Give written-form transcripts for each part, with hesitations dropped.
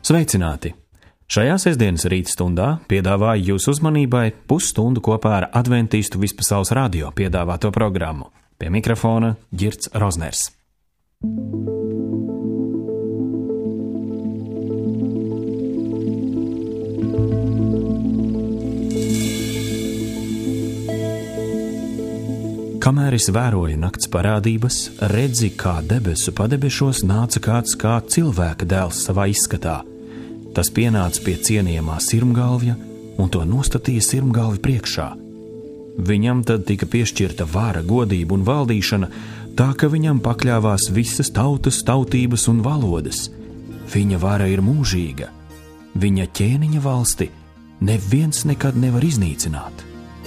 Sveicināti! Šajā sestdienas rītstundā piedāvāju jūsu uzmanībai pusstundu kopā ar Adventistu Vispasaules radio piedāvāto programmu. Pie mikrofona Girts Rozners. Kamēr es vēroju nakts parādības, redzi, kā debesu padebešos nāca kāds kā cilvēka dēls savā izskatā. Tas pienāca pie cienījamā sirmgalvja un to nostatīja sirmgalvi priekšā. Viņam tad tika piešķirta vara, godība un valdīšana, tā ka viņam pakļāvās visas tautas, tautības un valodas. Viņa vara ir mūžīga. Viņa ķēniņa valsti neviens nekad nevar iznīcināt.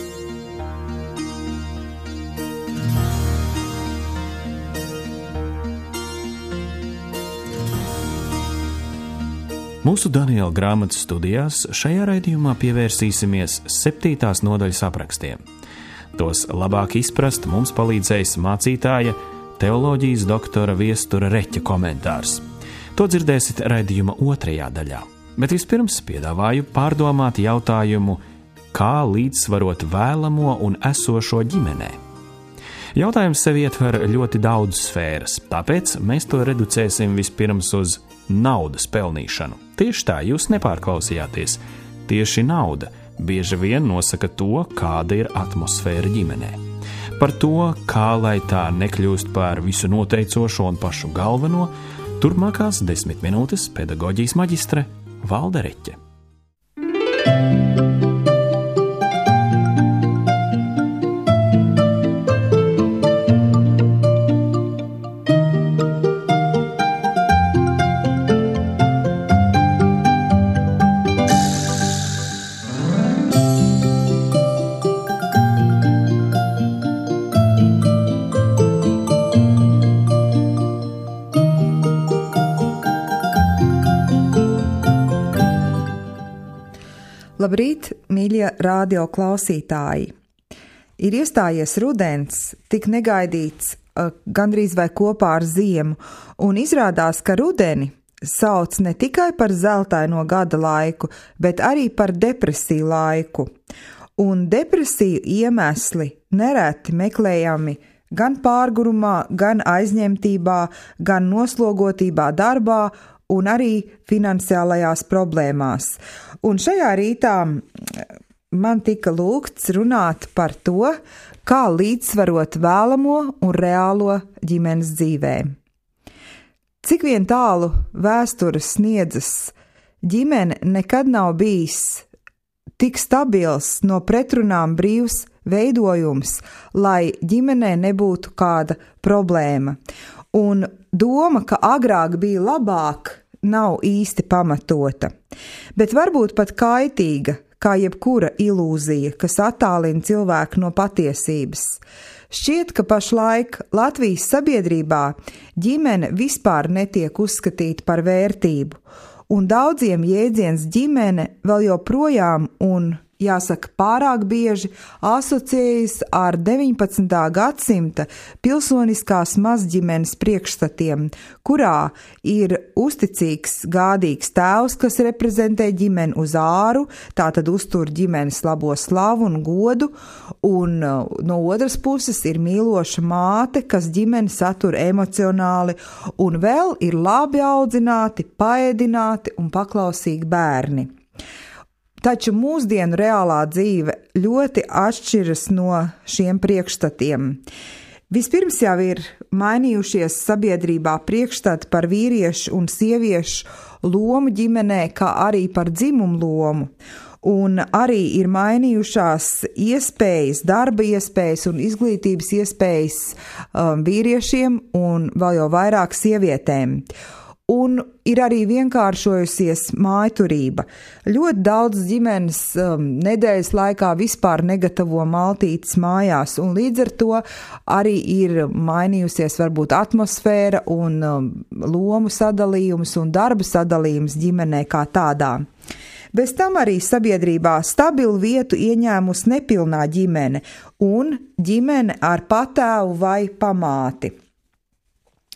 Mūsu Daniela grāmatas studijās šajā raidījumā pievērsīsimies 7. nodaļas aprakstiem. Tos labāk izprast mums palīdzēs mācītāja teoloģijas doktora Viestura Reķa komentārs. To dzirdēsit raidījuma 2. daļā. Bet vispirms piedāvāju pārdomāt jautājumu, kā līdzsvarot vēlamo un esošo ģimenē. Jautājums sevi ietver ļoti daudz sfēras, tāpēc mēs to reducēsim vispirms uz naudas pelnīšanu. Tieši tā, jūs nepārklausījāties. Tieši nauda bieži vien nosaka to, kāda ir atmosfēra ģimenē. Par to, kā lai tā nekļūst par visu noteicošo un pašu galveno, turpmākās 10 minūtes pedagoģijas maģistre Valde Reķe. Labrīt, mīļie radio klausītāji! Ir iestājies rudens, tik negaidīts, gandrīz vai kopā ar ziemu, un izrādās, ka rudeni sauc ne tikai par zeltaino gada laiku, bet arī par depresiju laiku. Un depresiju iemesli nereti meklējami gan pārgurumā, gan aizņemtībā, gan noslogotībā darbā, un arī finansiālajās problēmās. Un šajā rītā man tika lūgts runāt par to, kā līdzsvarot vēlamo un reālo ģimenes dzīvē. Cik vien tālu vēsture sniedzas, ģimene nekad nav bijis tik stabils, no pretrunām brīvs veidojums, lai ģimenē nebūtu kāda problēma. Un doma, ka agrāk bija labāk, nav īsti pamatota, bet varbūt pat kaitīga, kā jebkura ilūzija, kas attālina cilvēku no patiesības. Šķiet, ka pašlaik Latvijas sabiedrībā ģimene vispār netiek uzskatīta par vērtību, un daudziem jēdziens ģimene vēl joprojām un, jāsaka, pārāk bieži asociējas ar 19. gadsimta pilsoniskās mazģimenes priekšstatiem, kurā ir uzticīgs, gādīgs tēvs, kas reprezentē ģimeni uz āru, tātad uztur ģimenes labo slavu un godu, un no otras puses ir mīloša māte, kas ģimeni satur emocionāli, un vēl ir labi audzināti, paēdināti un paklausīgi bērni. Taču mūsdienu reālā dzīve ļoti atšķiras no šiem priekšstatiem. Vispirms jau ir mainījušies sabiedrībā priekšstati par vīriešu un sieviešu lomu ģimenē, kā arī par dzimumu lomu. Un arī ir mainījušās iespējas, darba iespējas un izglītības iespējas vīriešiem un vēl jau vairāk sievietēm. Un ir arī vienkāršojusies mājturība. Ļoti daudz ģimenes nedēļas laikā vispār negatavo maltītes mājās, un līdz ar to arī ir mainījusies varbūt atmosfēra un lomu sadalījums un darba sadalījums ģimenē kā tādā. Bez tam arī sabiedrībā stabilu vietu ieņēmusi nepilnā ģimene un ģimene ar patēvu vai pamāti.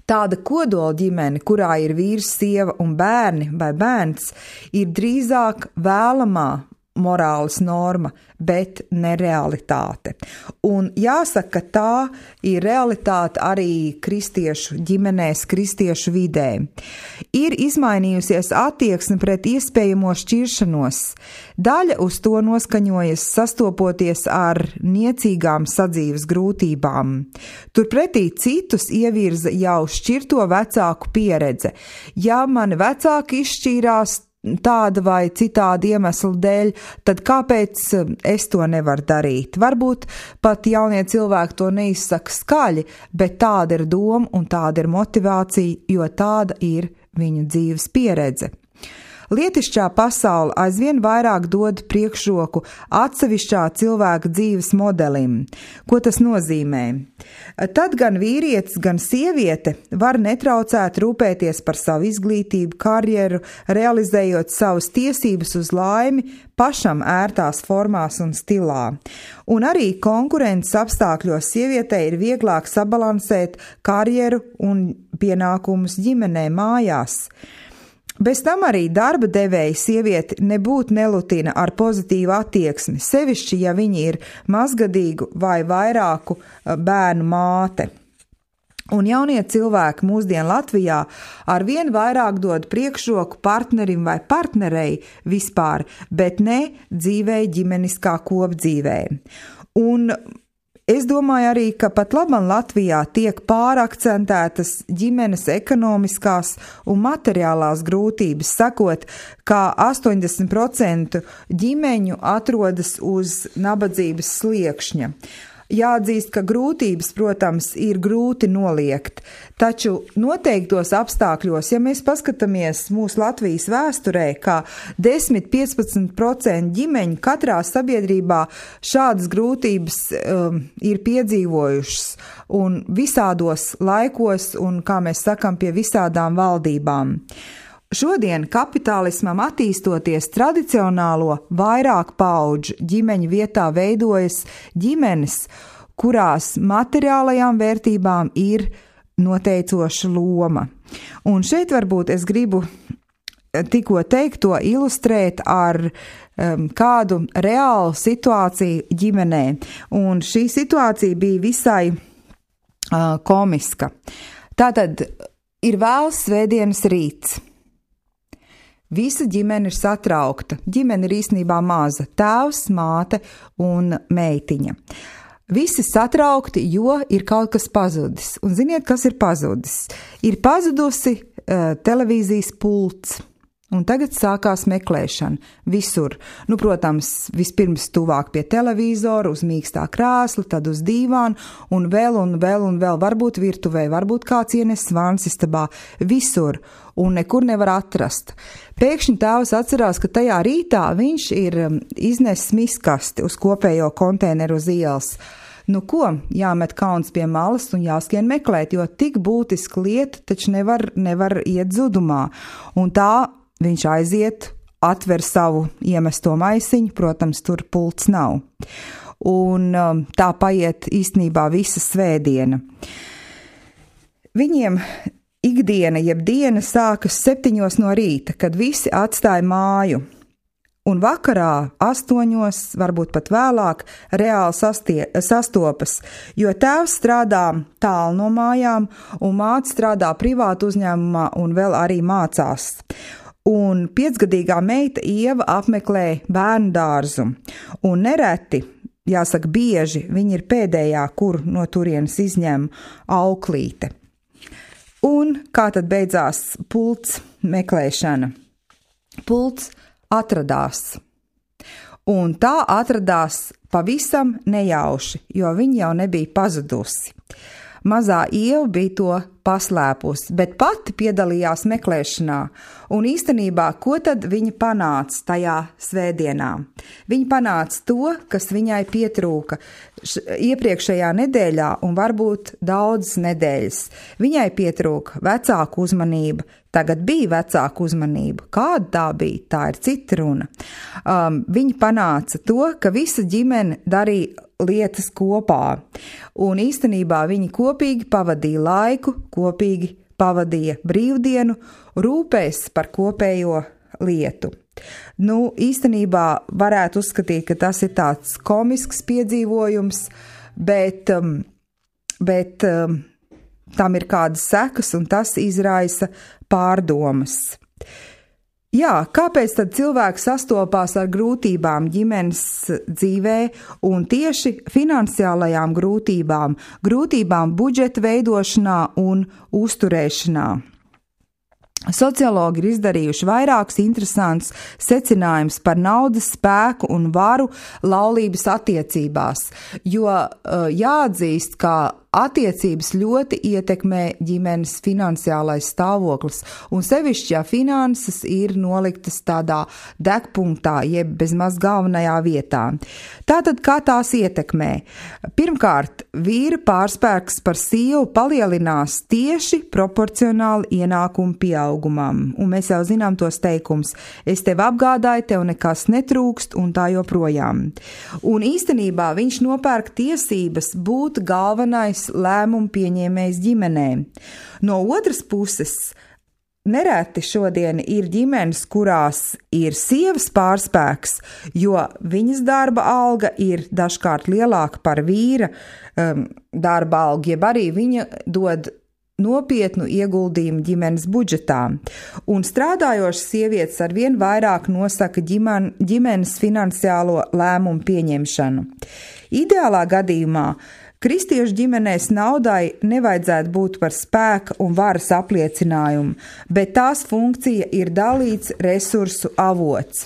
Tāda kodola ģimene, kurā ir vīrs, sieva un bērni vai bērns, ir drīzāk vēlamā morāles norma, bet ne realitāte. Un jāsaka, ka tā ir realitāte arī kristiešu ģimenēs, kristiešu vidē. Ir izmainījusies attieksme pret iespējamo šķiršanos. Daļa uz to noskaņojas sastopoties ar niecīgām sadzīves grūtībām. Turpretī citus ievirza jau šķirto vecāku pieredze. Ja mani vecāki izšķīrās tāda vai citāda iemesla dēļ, tad kāpēc es to nevaru darīt? Varbūt pat jaunie cilvēki to neizsaka skaļi, bet tāda ir doma un tāda ir motivācija, jo tāda ir viņu dzīves pieredze. Lietišķā pasaule aizvien vairāk dod priekšroku atsevišķā cilvēka dzīves modelim. Ko tas nozīmē? Tad gan vīrietis, gan sieviete var netraucēt rūpēties par savu izglītību, karjeru, realizējot savas tiesības uz laimi pašam ērtās formās un stilā. Un arī konkurences apstākļos sievietei ir vieglāk sabalansēt karjeru un pienākumus ģimenē mājās. Bez tam arī darba devēja sievieti nebūtu nelutina ar pozitīvu attieksmi, sevišķi, ja viņi ir mazgadīgu vai vairāku bērnu māte. Un jaunie cilvēki mūsdien Latvijā arvien vairāk dod priekšroku partnerim vai partnerei vispār, bet ne dzīvei ģimeniskā kopdzīvē. Un es domāju arī, ka pat labam Latvijā tiek pārakcentētas ģimenes ekonomiskās un materiālās grūtības, sakot, ka 80% ģimeņu atrodas uz nabadzības sliekšņa. Jāatzīst, ka grūtības, protams, ir grūti noliegt, taču noteiktos apstākļos, ja mēs paskatāmies mūsu Latvijas vēsturē, kā 10–15% ģimeņu katrā sabiedrībā šādas grūtības ir piedzīvojušas un visādos laikos un, kā mēs sakam, pie visādām valdībām. Šodien kapitālismam attīstoties tradicionālo vairāk paudžu ģimeņu vietā veidojas ģimenes, kurās materiālajām vērtībām ir noteicoša loma. Un šeit varbūt es gribu tikko teikto ilustrēt ar kādu reālu situāciju ģimenē. Un šī situācija bija visai komiska. Tātad ir vēls svētdienas rīts. Visa ģimene ir satraukta. Ģimene ir īstenībā maza – tēvs, māte un meitiņa. Visi satraukti, jo ir kaut kas pazudis. Un ziniet, kas ir pazudis? Ir pazudusi televīzijas pults. Un tagad sākās meklēšana visur. Nu, protams, vispirms tuvāk pie televīzora, uz mīkstā krēsla, tad uz dīvānu un vēl. Varbūt virtuvē, varbūt kāds ienes svānsistabā, visur. Un nekur nevar atrast. Pēkšņi tēvs atcerās, ka tajā rītā viņš ir iznesis miskasti uz kopējo konteineru uz ielas. Nu ko, jāmet kauns pie malas un jāskrien meklēt, jo tik būtiska lieta taču nevar iet zudumā. Un tā viņš aiziet, atver savu iemesto maisiņu, protams, tur pults nav. Un tā paiet īstenībā visa svētdiena. Viņiem ikdiena, jeb diena sākas 7 no rīta, kad visi atstāja māju. Un vakarā 8, varbūt pat vēlāk, reāli sastopas, jo tēvs strādā tālu no mājām un māte strādā privātu uzņēmumā un vēl arī mācās. Un 5-gadīgā meita Ieva apmeklē bērnu dārzu. Un nereti, jāsaka bieži, viņa ir pēdējā, kur no turienes izņem auklīte. Un kā tad beidzās pults meklēšana? Pults atradās. Un tā atradās pavisam nejauši, jo viņa jau nebija pazudusi. Mazā Ieva bija to paslēpusi, bet pati piedalījās meklēšanā. Un īstenībā, ko tad viņa panāca tajā svētdienā? Viņa panāca to, kas viņai pietrūka iepriekšējā nedēļā un varbūt daudzas nedēļas. Viņai pietrūka vecāku uzmanība. Tagad bija vecāku uzmanība. Kāda tā bija? Tā ir cita runa. Viņa panāca to, ka visa ģimene darīja lietas kopā. Un īstenībā viņi kopīgi pavadīja laiku, kopīgi pavadīja brīvdienu, rūpēs par kopējo lietu. Īstenībā varētu uzskatīt, ka tas ir tāds komisks piedzīvojums, bet tam ir kādas sekas, un tas izraisa pārdomas. Jā, kāpēc tad cilvēks sastopās ar grūtībām ģimenes dzīvē un tieši finansiālajām grūtībām budžeta veidošanā un uzturēšanā? Sociologi ir izdarījuši vairākus interesantus secinājumus par naudas spēku un varu laulības attiecībās, jo jāatzīst, ka attiecības ļoti ietekmē ģimenes finansiālais stāvoklis, un sevišķi, ja finanses ir noliktas tādā degpunktā, jeb bezmaz galvenajā vietā. Tātad, kā tās ietekmē? Pirmkārt, vīra pārspēks par sievu palielinās tieši proporcionāli ienākumu pieaugumam, un mēs jau zinām tos teikums: es tev apgādāju, tev nekas netrūkst, un tā joprojām. Un īstenībā viņš nopērk tiesības būt galvenais lēmumu pieņēmējs ģimenē. No otras puses, nereti šodien ir ģimenes, kurās ir sievas pārspēks, jo viņas darba alga ir dažkārt lielāka par vīra darba algu, jeb arī viņa dod nopietnu ieguldījumu ģimenes budžetā. Un strādājošas sievietes arvien vairāk nosaka ģimenes finansiālo lēmumu pieņemšanu. Ideālā gadījumā kristiešu ģimenēs naudai nevajadzētu būt par spēka un varas apliecinājumu, bet tās funkcija ir dalīts resursu avots.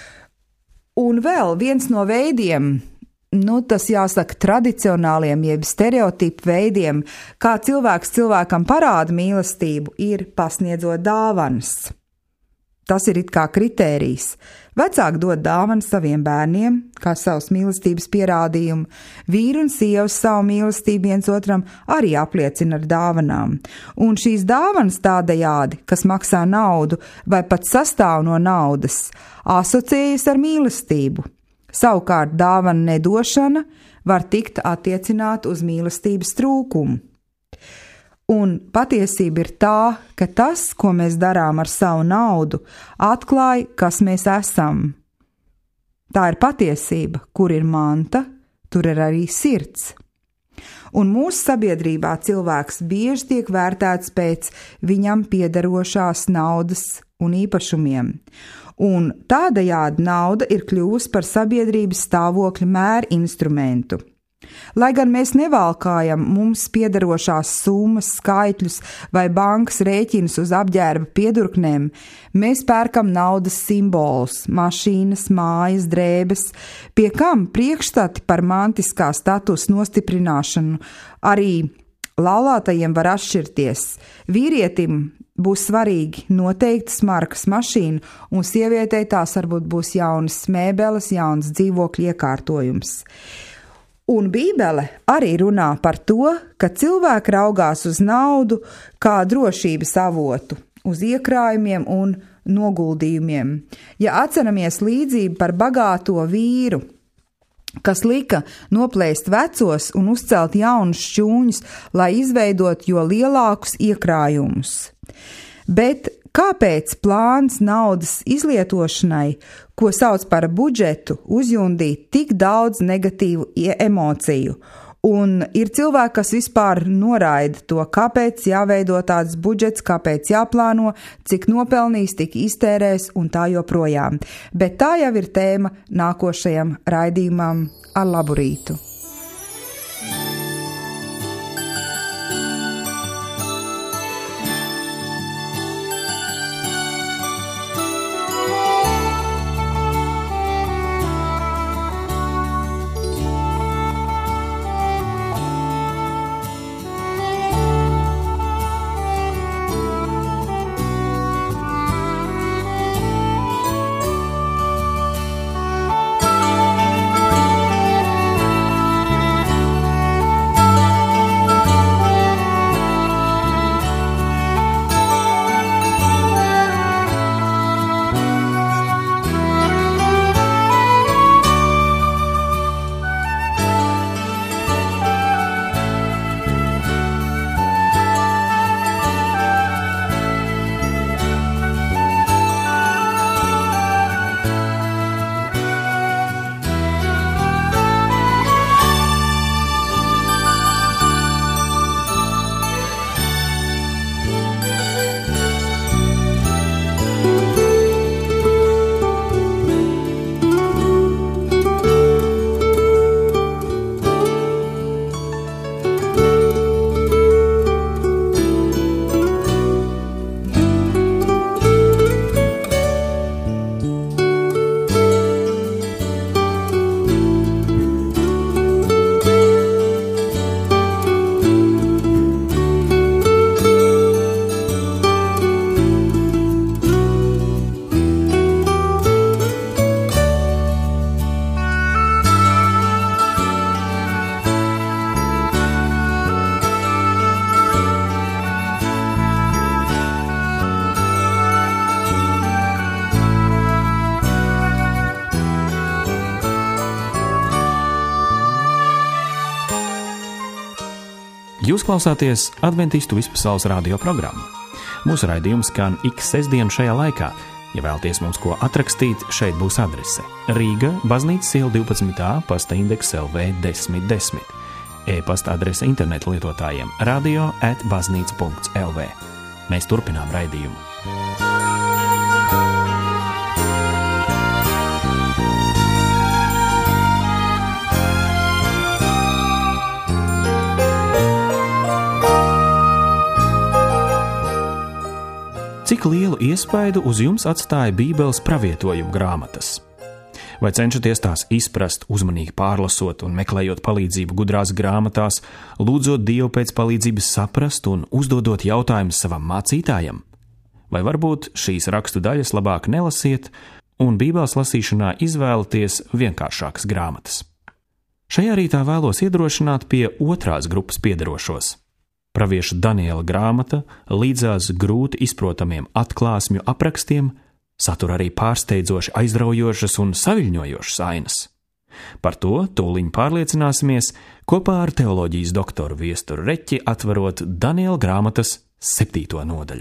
Un vēl viens no veidiem, tas jāsaka tradicionāliem, jeb stereotipu veidiem, kā cilvēks cilvēkam parāda mīlestību, ir pasniedzot dāvanas. Tas ir it kā kritērijs. Vecāki dod dāvanas saviem bērniem, kā savas mīlestības pierādījumu. Vīri un sievas savu mīlestību viens otram arī apliecina ar dāvanām. Un šīs dāvanas tādējādi, kas maksā naudu vai pat sastāv no naudas, asociējas ar mīlestību. Savukārt dāvana nedošana var tikt attiecināta uz mīlestības trūkumu. Un patiesība ir tā, ka tas, ko mēs darām ar savu naudu, atklāja, kas mēs esam. Tā ir patiesība, kur ir manta, tur ir arī sirds. Un mūsu sabiedrībā cilvēks bieži tiek vērtēts pēc viņam piederošās naudas un īpašumiem. Un tādējādi nauda ir kļuvusi par sabiedrības stāvokļa mēra instrumentu. Lai gan mēs nevalkājam mums piederošās summas, skaitļus vai bankas rēķinus uz apģērba piedurknēm, mēs pērkam naudas simbolus, mašīnas, mājas, drēbes, pie kam priekšstati par mantiskā statusa nostiprināšanu arī laulātajiem var atšķirties. Vīrietim būs svarīgi noteiktas markas mašīna, un sievietei tās varbūt būs jaunas mēbeles, jauns dzīvokļu iekārtojums. Un Bībele arī runā par to, ka cilvēki raugās uz naudu kā drošības avotu, uz iekrājumiem un noguldījumiem. Ja atceramies līdzību par bagāto vīru, kas lika noplēst vecos un uzcelt jaunus šķūņus, lai izveidot jo lielākus iekrājumus. Bet kāpēc plāns naudas izlietošanai, ko sauc par budžetu, uzjundīt tik daudz negatīvu emociju? Un ir cilvēki, kas vispār noraida to, kāpēc jāveido tāds budžets, kāpēc jāplāno, cik nopelnīs, tik iztērēs un tā joprojām. Bet tā jau ir tēma nākošajam raidījumam. Ar labu rītu! Jūs klausāties Adventistu vispasaules radio programmu. Mūsu raidījums skan ik sestdienu šajā laikā. Ja vēlaties mums ko atrakstīt, šeit būs adrese Rīga, Baznīcas iela 12a, pasta indeks LV 1010. E-pasta adrese interneta lietotājiem radio@baznīca.lv. Mēs turpinām raidījumu. Cik lielu iespaidu uz jums atstāja Bībeles pravietojumu grāmatas? Vai cenšaties tās izprast, uzmanīgi pārlasot un meklējot palīdzību gudrās grāmatās, lūdzot Dievu pēc palīdzības saprast un uzdodot jautājumus savam mācītājam? Vai varbūt šīs rakstu daļas labāk nelasiet un Bībeles lasīšanā izvēlaties vienkāršākas grāmatas? Šajā rītā vēlos iedrošināt pie otrās grupas piederošos. Pravieša Daniela grāmata līdzās grūti izprotamiem atklāsmju aprakstiem satur arī pārsteidzoši aizraujošas un saviļņojošas ainas. Par to tūliņ pārliecināsimies kopā ar teoloģijas doktoru Viesturu Reķi, atverot Daniela grāmatas 7. nodaļu.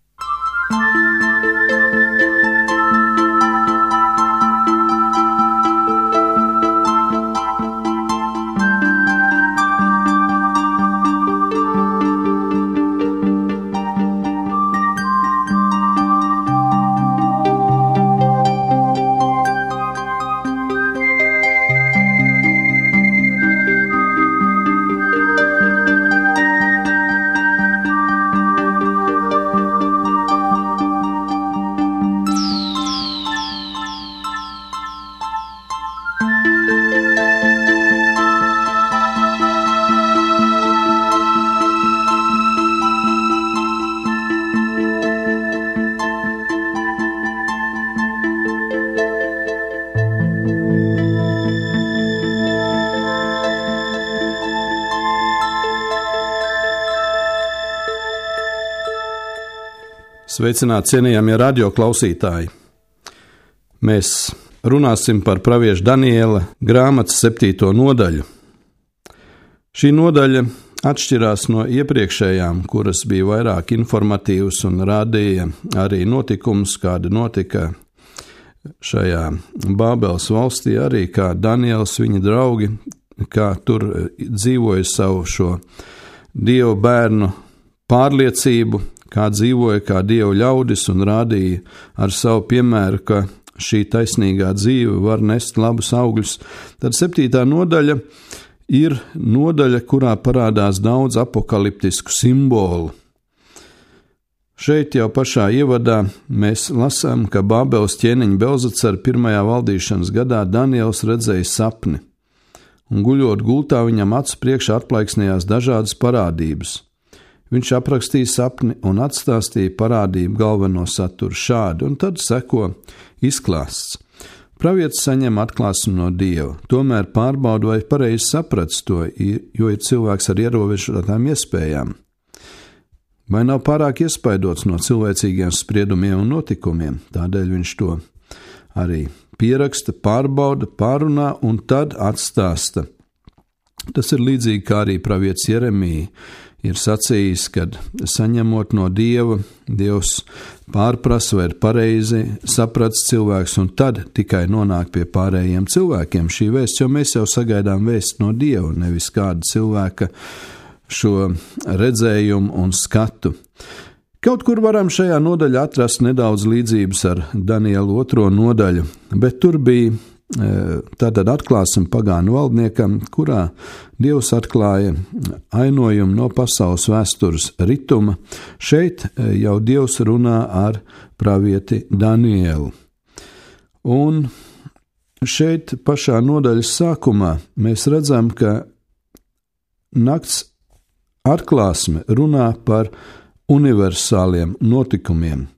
Sveicināti cienījamie radio klausītāji! Mēs runāsim par pravieša Daniela grāmatas 7. nodaļu. Šī nodaļa atšķirās no iepriekšējām, kuras bija vairāk informatīvas un rādīja arī notikumus, kādi notika šajā Bābeles valstī, arī kā Daniels, viņa draugi, kā tur dzīvoja savu šo Dievu bērnu pārliecību, kā dzīvoja kā Dievu ļaudis un rādīja ar savu piemēru, ka šī taisnīgā dzīve var nest labus augļus. Tad 7. nodaļa ir nodaļa, kurā parādās daudz apokaliptisku simbolu. Šeit jau pašā ievadā mēs lasām, ka Bābeles ķēniņa Belzacara 1. valdīšanas gadā Daniels redzēja sapni, un guļot gultā viņam acu priekšā atplaiksnījās dažādas parādības. Viņš aprakstīja sapni un atstāstīja parādību galveno saturu šādi, un tad seko izklāsts. Pravietis saņem atklāsmi no Dieva, tomēr pārbauda, vai pareizi sapratis to, jo ir cilvēks ar ierobežotām iespējām. Vai nav pārāk iespaidots no cilvēcīgiem spriedumiem un notikumiem, tādēļ viņš to arī pieraksta, pārbauda, pārunā un tad atstāsta. Tas ir līdzīgi kā arī pravietis Jeremija ir sacījis, kad saņemot no Dieva, Dievs pārprasa, vai ir pareizi sapratis cilvēks, un tad tikai nonāk pie pārējiem cilvēkiem šī vēsts, jo mēs jau sagaidām vēsts no Dieva, nevis kāda cilvēka šo redzējumu un skatu. Kaut kur varam šajā nodaļā atrast nedaudz līdzības ar Daniela 2. nodaļu, bet tur bija tātad atklāsim pagānu valdniekam, kurā Dievs atklāja ainojumu no pasaules vēstures rituma. Šeit jau Dievs runā ar pravieti Danielu. Un šeit pašā nodaļas sākumā mēs redzam, ka nakts atklāsme runā par universāliem notikumiem.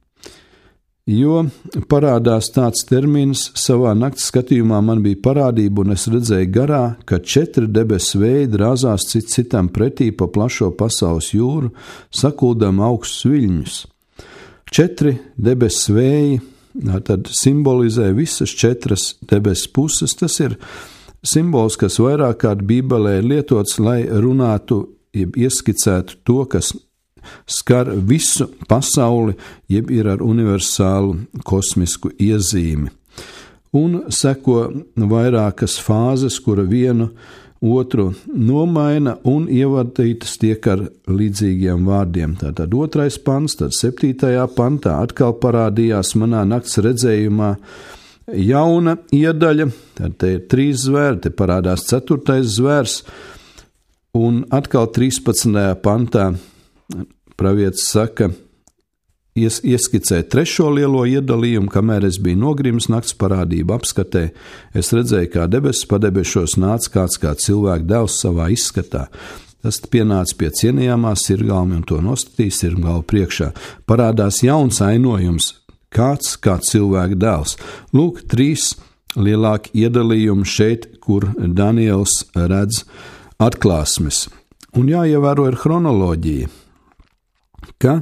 Jo parādās tāds termins, savā nakts skatījumā man bija parādība, un es redzēju garā, ka 4 debesu vēji drāzās cits citam pretī pa plašo pasaules jūru, sakuldam augstus viļņus. 4 debesu vēji tad simbolizē visas 4 debesu puses. Tas ir simbols, kas vairāk kārt Bībelē ir lietots, lai runātu jeb ieskicētu to, kas skar visu pasauli, jeb ir ar universālu kosmisku iezīmi. Un seko vairākas fāzes, kura vienu otru nomaina un ievadītas tiek ar līdzīgiem vārdiem. Tātad 2. pants, tad 7. pantā atkal parādījās manā nakts redzējumā jauna iedaļa, tad te ir 3 zvēri, te parādās 4. zvērs, un atkal 13. pantā pravietis saka, ieskicē 3. lielo iedalījumu, kamēr es biju nogrims nakts parādību apskatē, es redzēju, kā debesis padebešos nāca kāds kā cilvēka dēls savā izskatā. Tas pienāca pie cienījamā sirmgalva un to nostatīja sirmgalvu priekšā. Parādās jauns ainojums, kāds kā cilvēka dēls. Lūk, 3 lielāki iedalījumi šeit, kur Daniels redz atklāsmes. Un jāievēro ir chronoloģija, ka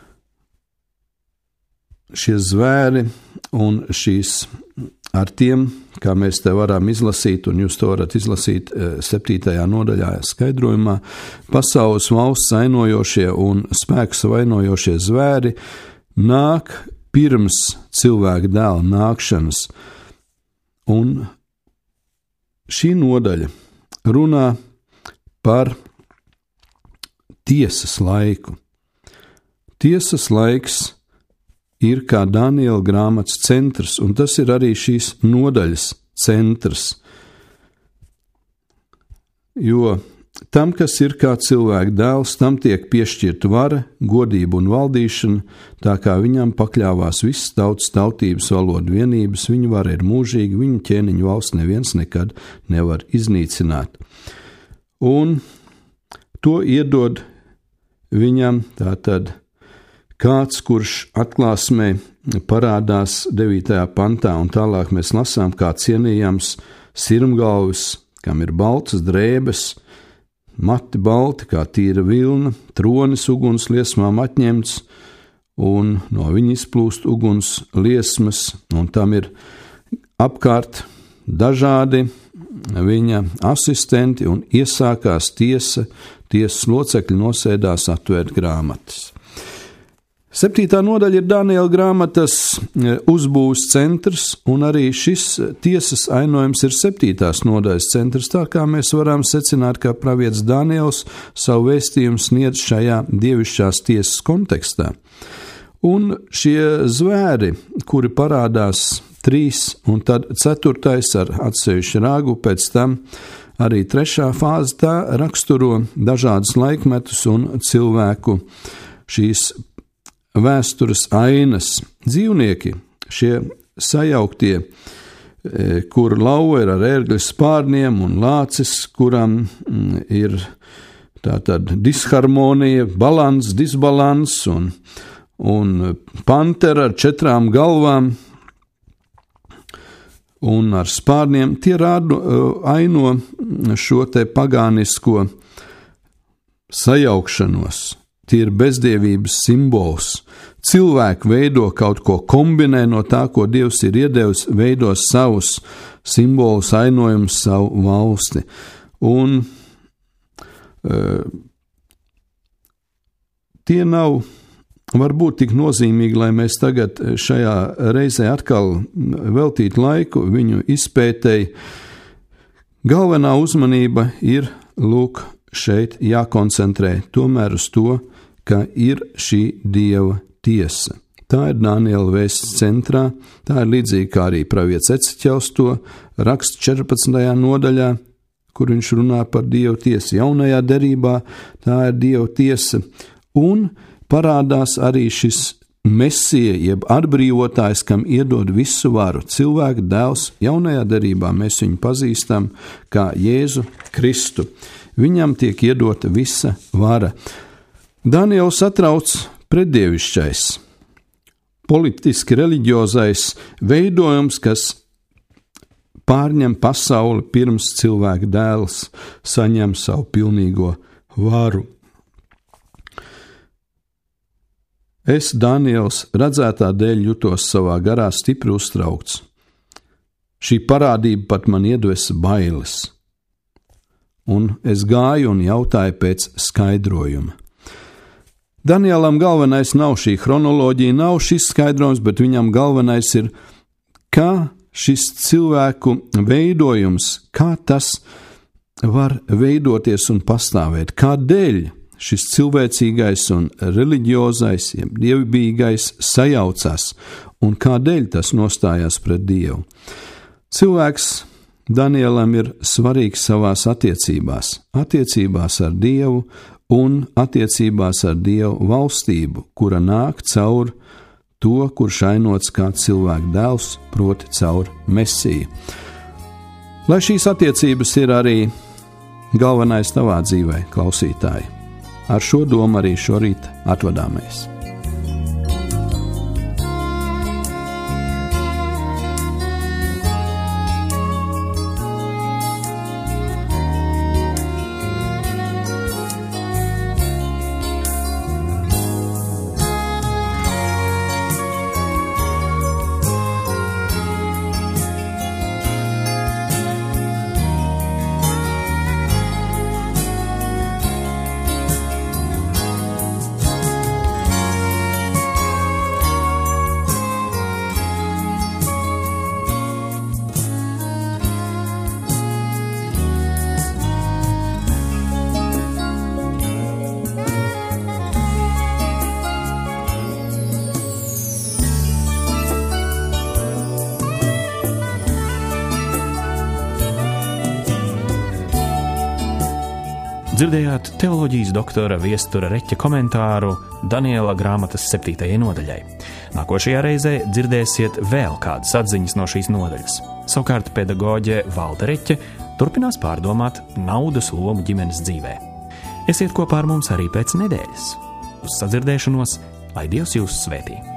šie zvēri un šīs ar tiem, kā mēs te varam izlasīt, un jūs to varat izlasīt 7. nodaļā skaidrojumā, pasaules valsts ainojošie un spēkus vainojošie zvēri nāk pirms cilvēka dēla nākšanas. Un šī nodaļa runā par tiesas laiku. Tiesas laiks ir kā Daniela grāmatas centrs, un tas ir arī šīs nodaļas centrs. Jo tam, kas ir kā cilvēka dēls, tam tiek piešķirta vara, godība un valdīšana, tā kā viņam pakļāvās visas tautas, tautības, valodu vienības, viņa vara ir mūžīga, viņa ķēniņu valsts neviens nekad nevar iznīcināt. Un to iedod viņam tātad kāds, kurš atklāsmē parādās 9. pantā, un tālāk mēs lasām, kā cienījams sirmgalvis, kam ir baltas drēbes, mati balti, kā tīra vilna, tronis uguns liesmām atņemts, un no viņa izplūst uguns liesmas, un tam ir apkārt dažādi viņa asistenti, un iesākās tiesa, tiesas locekļi nosēdās atvērt grāmatas. 7. nodaļa ir Daniela grāmatas uzbūves centrs, un arī šis tiesas ainojums ir 7. nodaļas centrs, tā kā mēs varam secināt, ka pravietis Daniels savu vēstījumu sniedz šajā dievišķās tiesas kontekstā. Un šie zvēri, kuri parādās 3 un tad 4. ar atsevišķu rāgu, pēc tam arī 3. fāze, tā raksturo dažādas laikmetus un cilvēku šīs vēstures ainas. Dzīvnieki, šie sajauktie, kur lauva ir ar ērgļu spārniem un lācis, kuram ir tātad disharmonija, balans, disbalans un pantera ar 4 galvām un ar spārniem, tie aino šo te pagānisko sajaukšanos. Tie ir bezdievības simbols. Cilvēki veido kaut ko, kombinē no tā, ko Dievs ir iedevis, veido savus simbolus, ainojumus, savu valsti. Un tie nav varbūt tik nozīmīgi, lai mēs tagad šajā reizē atkal veltītu laiku viņu izpētēji. Galvenā uzmanība ir, lūk, šeit jākoncentrē tomēr uz to, ka ir šī Dieva tiesa. Tā ir Daniela vēsts centrā, tā ir līdzīgi kā arī pravietis Eceķels to raksta 14. nodaļā, kur viņš runā par Dieva tiesu. Jaunajā derībā tā ir Dieva tiesa, un parādās arī šis Mesija, jeb atbrīvotājs, kam iedod visu varu. Cilvēka dēls jaunajā derībā mēs viņu pazīstam kā Jēzu Kristu. Viņam tiek iedota visa vara. Daniels satrauc pretdievišķais, politiski reliģiozais veidojums, kas pārņem pasauli pirms cilvēka dēls saņem savu pilnīgo varu. Es, Daniels, redzētā dēļ jutos savā garā stipri uztraukts. Šī parādība pat man iedvesa bailes. un es gāju un jautāju pēc skaidrojuma. Danielam galvenais nav šī chronoloģija, nav šis skaidrojums, bet viņam galvenais ir, kā šis cilvēku veidojums, kā tas var veidoties un pastāvēt, kādēļ šis cilvēcīgais un reliģiozais, jeb dievbijīgais sajaucās un kādēļ tas nostājās pret Dievu. Cilvēks Danielam ir svarīgs savās attiecībās ar Dievu un attiecībās ar Dievu valstību, kura nāk caur to, kurš ainots kā cilvēka dēls, proti caur Mesiju. Lai šīs attiecības ir arī galvenais tavā dzīvē, klausītāji. Ar šo domu arī šorīt atvadāmies. Dzirdējāt teoloģijas doktora Viestura Reķa komentāru Daniela grāmatas 7. nodaļai. Nākošajā reizē dzirdēsiet vēl kādas atziņas no šīs nodaļas. Savukārt pedagoģe Valda Reķe turpinās pārdomāt naudas lomu ģimenes dzīvē. Esiet kopā ar mums arī pēc nedēļas. Uz sadzirdēšanos, lai Dievs jūs svētī!